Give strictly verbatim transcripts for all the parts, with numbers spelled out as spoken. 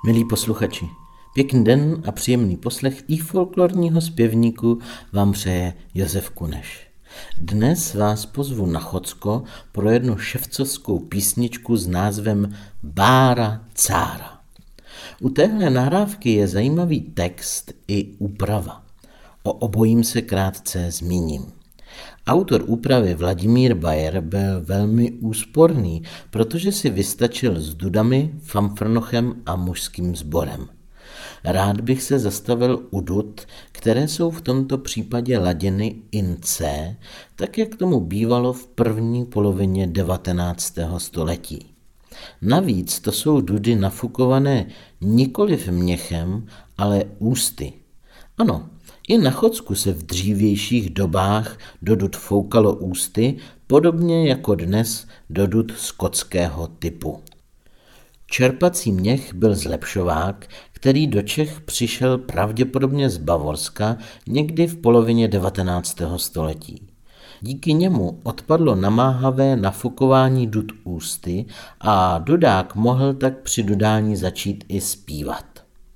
Milí posluchači, pěkný den a příjemný poslech i folklorního zpěvníku vám přeje Josef Kuneš. Dnes vás pozvu na Chocko pro jednu ševcovskou písničku s názvem Bára cára. U téhle nahrávky je zajímavý text i úprava. O obojím se krátce zmíním. Autor úpravy Vladimír Bajer byl velmi úsporný, protože si vystačil s dudami, fanfrnochem a mužským sborem. Rád bych se zastavil u dud, které jsou v tomto případě laděny in C, tak jak tomu bývalo v první polovině devatenáctého století. Navíc to jsou dudy nafukované nikoliv měchem, ale ústy. Ano, i na Chodsku se v dřívějších dobách do dud foukalo ústy, podobně jako dnes do dud skotského typu. Čerpací měch byl zlepšovák, který do Čech přišel pravděpodobně z Bavorska někdy v polovině devatenáctého století. Díky němu odpadlo namáhavé nafukování dud ústy a dudák mohl tak při dudání začít i zpívat.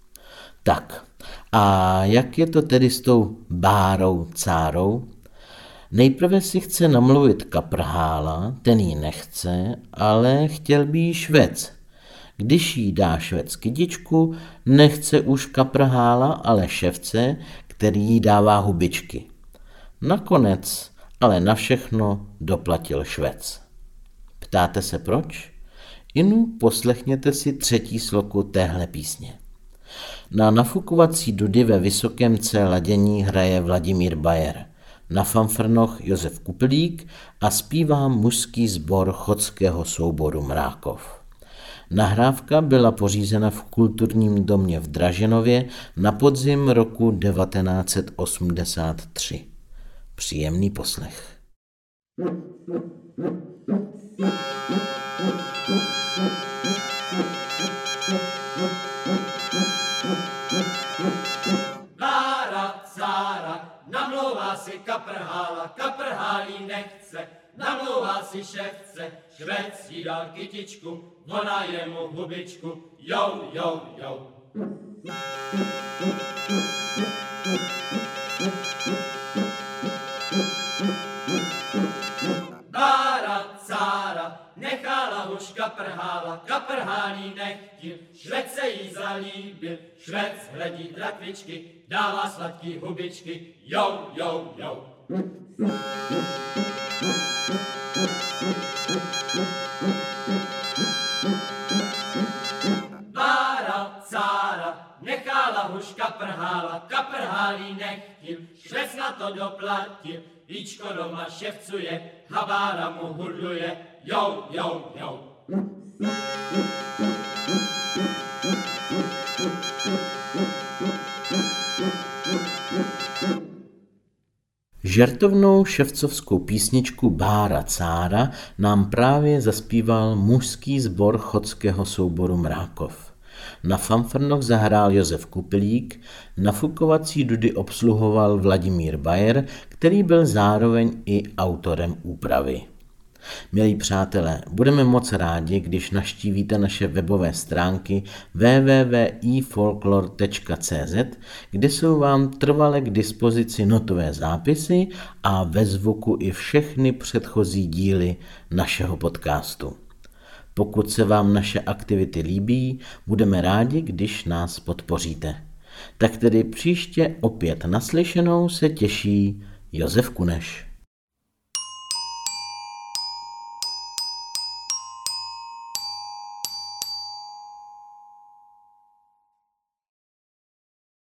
Tak, a jak je to tedy s tou Bárou cárou? Nejprve si chce namluvit kaprhála, ten jí nechce, ale chtěl by jí švec. Když jí dá švec kytičku, nechce už kaprhála, ale ševce, který jí dává hubičky. Nakonec ale na všechno doplatil švec. Ptáte se proč? Inu poslechněte si třetí sloku téhle písně. Na nafukovací dudy ve vysokém C ladění hraje Vladimír Bajer, na fanfrnoch Josef Kupelík a zpívá mužský sbor chodského souboru Mrákov. Nahrávka byla pořízena v kulturním domě v Draženově na podzim roku devatenáct set osmdesát tři. Příjemný poslech. Bára cára namlouvá si kaprhála, kaprhálí nechce, namlouvá si ševce, švec jí dal kytičku, ona jemu hubičku, jou, jou, jou. Bára cára nechala už kaprhála, kaprhálí nechtil, švec se jí zalíbil, švec hledí drakvičky, dává sladký hubičky, jou, jou, jou. Bára cára nechala už kaprhála, kaprhálí nechtil, švec na to doplatil, víčko doma ševcuje, habára mu hurduje, jou, jou, jou. Žertovnou ševcovskou písničku Bára cára nám právě zaspíval mužský sbor chodského souboru Mrákov. Na fanfrnoch zahrál Josef Kupelík, nafukovací dudy obsluhoval Vladimír Bajer, který byl zároveň i autorem úpravy. Milí přátelé, budeme moc rádi, když navštívíte naše webové stránky w w w tečka i folklor tečka c z, kde jsou vám trvale k dispozici notové zápisy a ve zvuku i všechny předchozí díly našeho podcastu. Pokud se vám naše aktivity líbí, budeme rádi, když nás podpoříte. Tak tedy příště opět naslyšenou se těší Josef Kuneš.